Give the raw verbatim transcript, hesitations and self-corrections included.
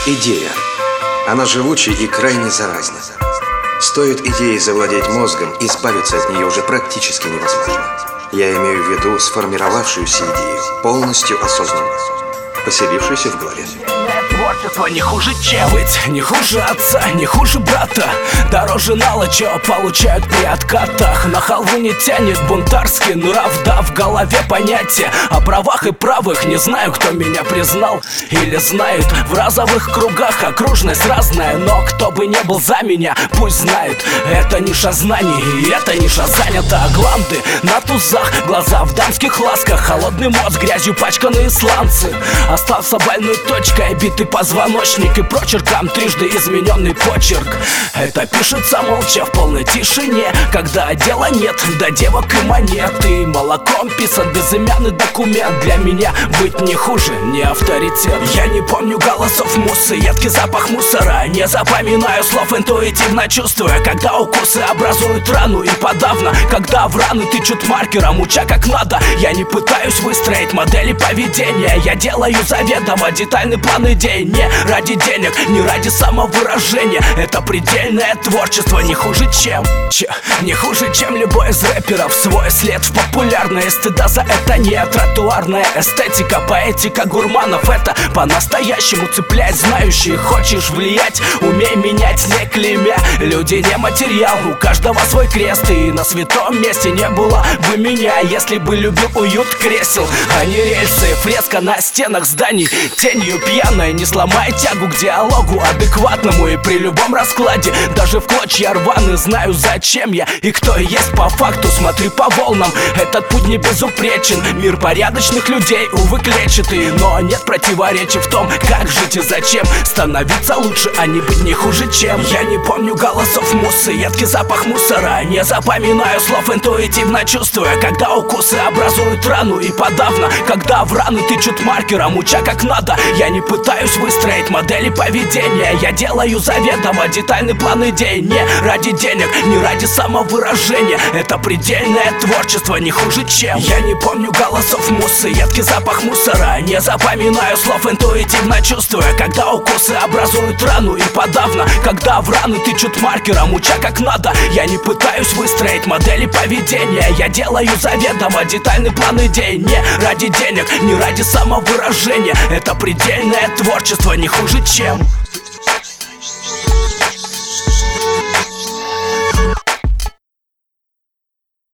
Идея. Она живуча и крайне заразна. Стоит идеей завладеть мозгом, избавиться от нее уже практически невозможно. Я имею в виду сформировавшуюся идею, полностью осознанно, поселившуюся в голове. Творчество не хуже, чем быть, не хуже отца, не хуже брата. Дороже налочо получают при откатах. На халву не тянет бунтарский нрав, да в голове понятие о правах и правых. Не знаю, кто меня признал или знает. В разовых кругах окружность разная, но кто бы не был за меня, пусть знает. Это ниша знаний, и это ниша занята. Гланды на тузах, глаза в дамских ласках, холодный мозг, грязью пачканные сланцы. Остался больной точкой, битый позвоночник и прочерком трижды измененный почерк. Это пишется молча в полной тишине, когда дела нет до девок и монет. И молоком писан безымянный документ. Для меня быть не хуже, не авторитет. Я не помню голосов муссы, едкий запах мусора. Не запоминаю слов, интуитивно чувствуя, когда укусы образуют рану. И подавно, когда в раны тычут маркером, уча как надо. Я не пытаюсь выстроить модели поведения, я делаю заведомо детальный план идей. Не ради денег, не ради самовыражения. Это предельное творчество, не хуже чем Че, не хуже, чем любой из рэперов. Свой след в популярной, стыда за это нет. Тротуарная эстетика, поэтика гурманов. Это по-настоящему цепляет знающие. Хочешь влиять, умей менять, не клеймя. Люди не материал, у каждого свой крест. И на святом месте не было бы меня, если бы любил уют кресел, а не рельсы. Фреска на стенах зданий, тенью пьяная, не сломай тягу к диалогу адекватному. И при любом раскладе, даже в клочья рваны, знаю, зачем я и кто я есть по факту. Смотри по волнам, этот путь не безупречен. Мир порядочных людей, увы, клетчатый. Но нет противоречий в том, как жить и зачем становиться лучше, а не быть не хуже, чем Я не помню голосов муссы, едкий запах мусора. Не запоминаю слов, интуитивно чувствуя, когда укусы образуют рану. И подавно, когда в раны тычут маркером, уча как надо. Я не пытаюсь выстроить модели поведения, я делаю заведомо детальный план идей. Не ради денег, не ради самовыражения. Это предельное творчество, не хуже, чем Я не помню голосов муссы, едкий запах мусора. Не запоминаю слов, интуитивно чувствуя, когда укусы образуют рану. И подавно, когда в раны тычут маркером, уча как надо. Я не пытаюсь выстроить модели поведения, я делаю заведомо детальный план идей. Не ради денег, не ради самовыражения. Это предельное творчество, не хуже, чем